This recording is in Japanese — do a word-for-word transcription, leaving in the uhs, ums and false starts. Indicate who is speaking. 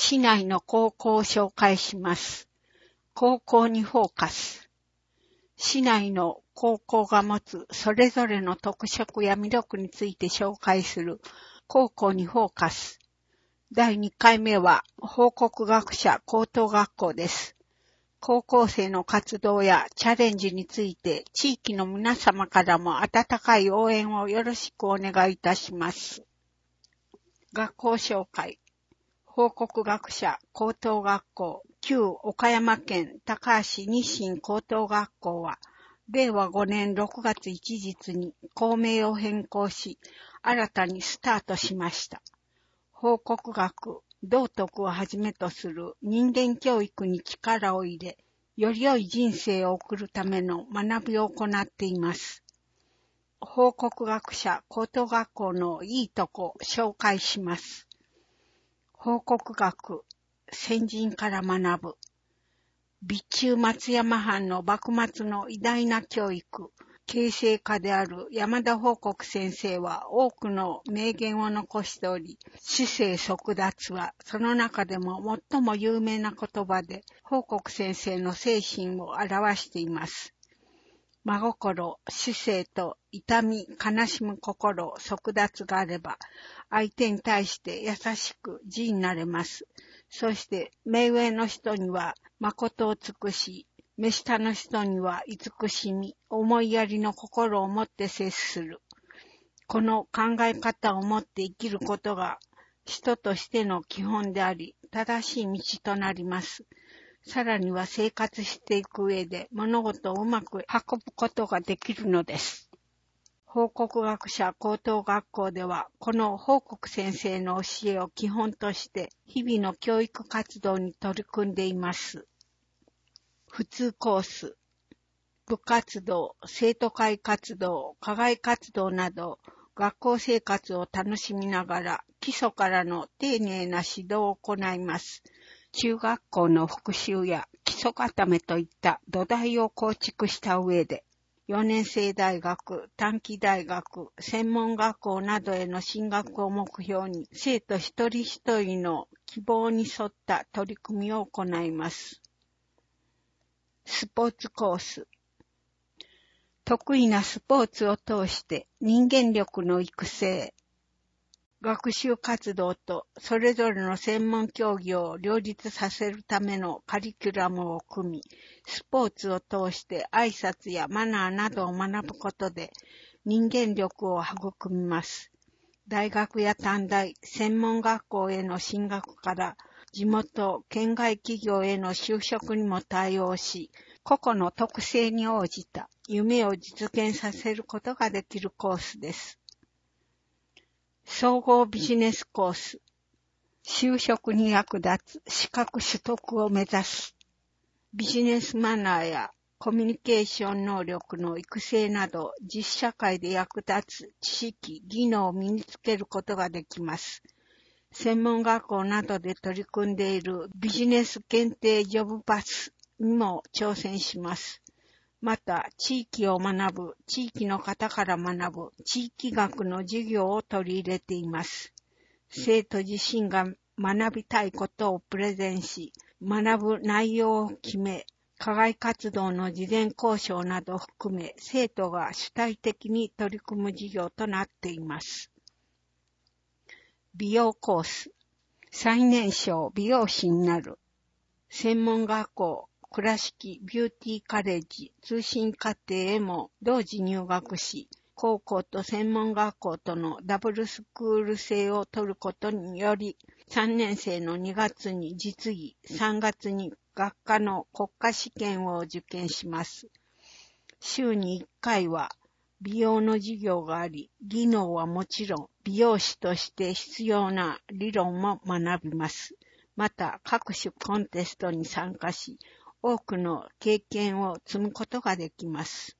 Speaker 1: 市内の高校を紹介します。高校にフォーカス。市内の高校が持つそれぞれの特色や魅力について紹介する高校にフォーカス。だいにかいめは報告学者高等学校です。高校生の活動やチャレンジについて地域の皆様からも温かい応援をよろしくお願いいたします。学校紹介。報告学者高等学校旧岡山県高橋日進高等学校はれいわごねんろくがつ一日に校名を変更し新たにスタートしました。報告学、道徳をはじめとする人間教育に力を入れ、より良い人生を送るための学びを行っています。報告学者高等学校のいいとこ紹介します。報告学、先人から学ぶ。備中松山藩の幕末の偉大な教育、形成家である山田報国先生は多くの名言を残しており、至聖即達はその中でも最も有名な言葉で、報国先生の精神を表しています。真心、至聖と痛み、悲しむ心、即達があれば、相手に対して優しく慈になれます。そして、目上の人には誠を尽くし、目下の人には慈しみ、思いやりの心を持って接する。この考え方を持って生きることが、人としての基本であり、正しい道となります。さらには生活していく上で物事をうまく運ぶことができるのです。報告学者高等学校では、この報告先生の教えを基本として日々の教育活動に取り組んでいます。普通コース、部活動、生徒会活動、課外活動など、学校生活を楽しみながら基礎からの丁寧な指導を行います。中学校の復習や基礎固めといった土台を構築した上で、よねん生大学、短期大学、専門学校などへの進学を目標に、生徒一人一人の希望に沿った取り組みを行います。スポーツコース。得意なスポーツを通して人間力の育成、学習活動とそれぞれの専門競技を両立させるためのカリキュラムを組み、スポーツを通して挨拶やマナーなどを学ぶことで人間力を育みます。大学や短大、専門学校への進学から地元、県外企業への就職にも対応し、個々の特性に応じた夢を実現させることができるコースです。総合ビジネスコース。就職に役立つ資格取得を目指す。ビジネスマナーやコミュニケーション能力の育成など実社会で役立つ知識、技能を身につけることができます。専門学校などで取り組んでいるビジネス検定ジョブパスにも挑戦します。また、地域を学ぶ、地域の方から学ぶ、地域学の授業を取り入れています。生徒自身が学びたいことをプレゼンし、学ぶ内容を決め、課外活動の事前交渉などを含め、生徒が主体的に取り組む授業となっています。美容コース。最年少美容師になる。専門学校。倉敷ビューティーカレッジ通信課程へも同時入学し、高校と専門学校とのダブルスクール制を取ることにより、さんねん生のにがつに実技、さんがつに学科の国家試験を受験します。週にいっかいは美容の授業があり、技能はもちろん美容師として必要な理論も学びます。また各種コンテストに参加し、多くの経験を積むことができます。